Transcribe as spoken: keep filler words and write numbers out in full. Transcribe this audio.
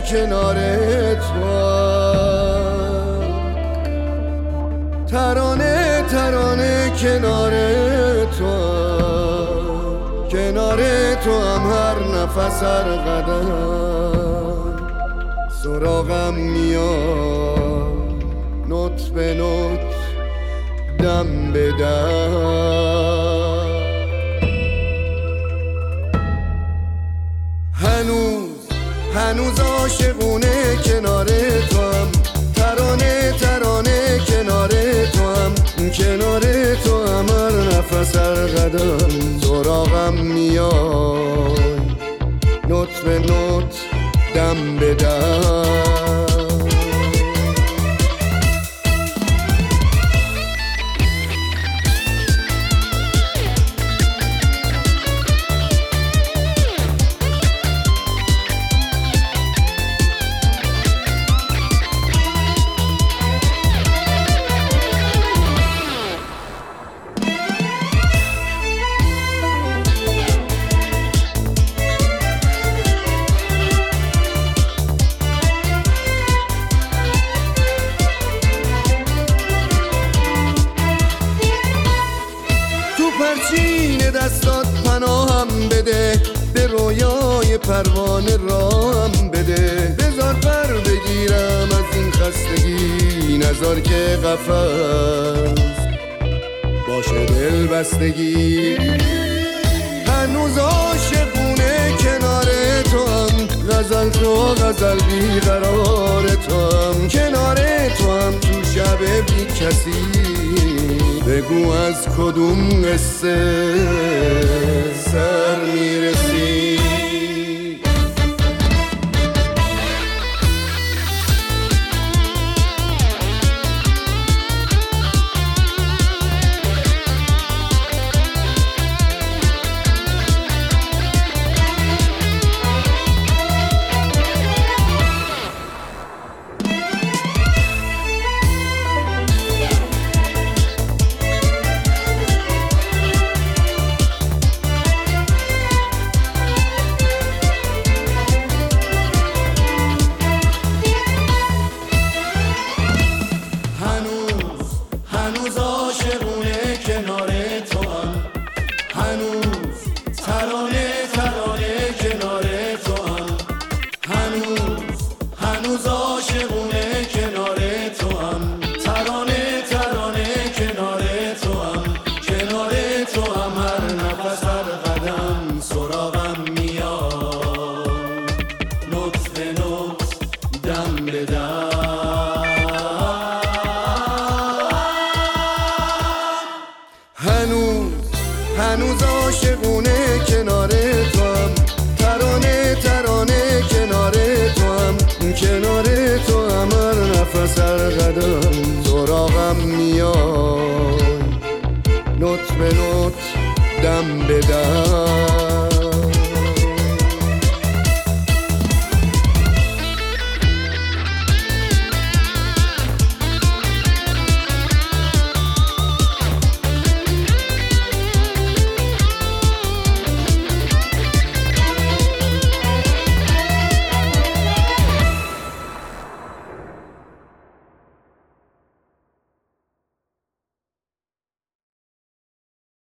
کنار تو، ترانه ترانه کنار تو، کنار تو هم هر نفس هر قدم سراغم میاد، نوت به نوت دم به دم. هنوز هنوز عاشقونه کنار تو هم، ترانه ترانه کنار تو هم، کنار تو هم هر نفس هر قدم سراغم میای، نوت به نوت دم به دم. پرچین دستات پناهم بده، به رویای پروانه راهم بده، بذار پر بگیرم از این خستگی، نذار که قفس باشه دل بستگی. هنوز عاشقونه کنار تو هم، غزل تو غزل بی قرار تو هم، کنار تو هم تو شب بی کسی، بگو از کدوم قصه سر میرسی. هنوز عاشقونه کنار تو هم، هنوز ترانه ترانه کنار تو هم، هنوز هنوز عاشقونه کنار تو هم، ترانه ترانه کنار تو هم، کنار تو هم هر نفس هر قدم سراغم میاد، نوت به نوت دم به دم. هنوز هنوز عاشقونه کنار تو هم، ترانه ترانه کنار تو هم، کنار تو هم هر نفس هر قدم سراغم میای، نوت به نوت دم به دم.